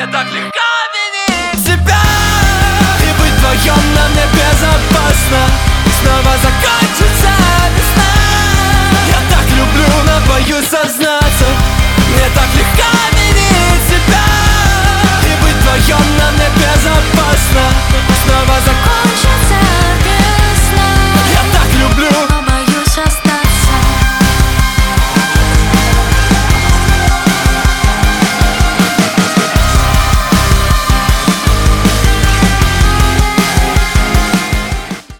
мне так легко винить себя и быть вдвоем нам небезопасно. Снова закончится